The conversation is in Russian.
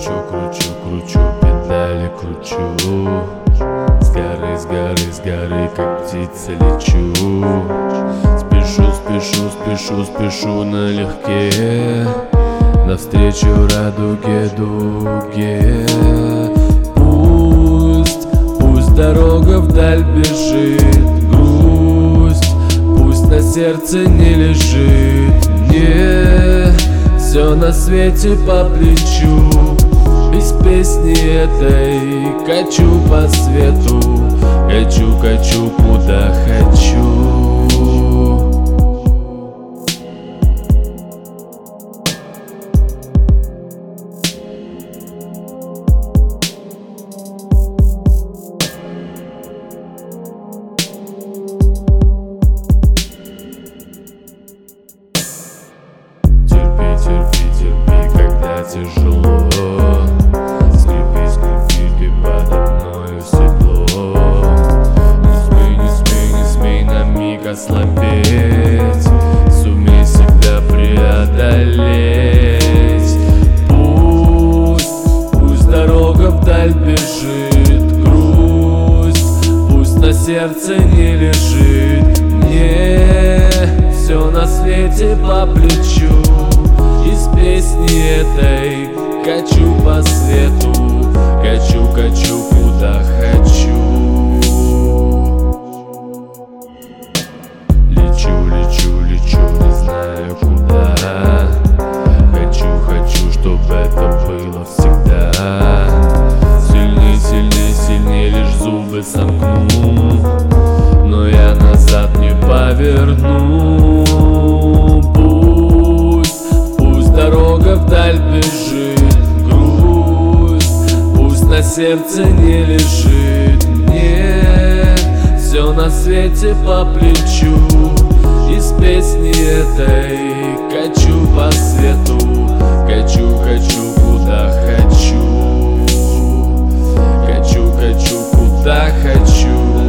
кручу, педали кручу. С горы, как птица лечу. Спешу налегке, навстречу радуге, дуге. Пусть дорога вдаль бежит, грусть пусть на сердце не лежит. Мне все на свете по плечу, без песни этой качу по свету. Качу, куда хочу. Терпи, когда тяжело. Скрипи подо мною седло. Не смей на миг ослабеть. Сумей себя преодолеть. Пусть дорога вдаль бежит, грусть пусть на сердце не лежит. Мне все на свете по плечу, из песни этой качу по свету. Качу, куда хочу. Лечу, не знаю куда. Хочу, чтобы это было всегда. Сильнее, лишь зубы сомкну, но я назад не поверну. Пусть дорога вдаль бежит, грусть пусть на сердце не лежит. Мне все на свете по плечу, из песни этой качу по свету. Качу, куда хочу. Качу, куда хочу.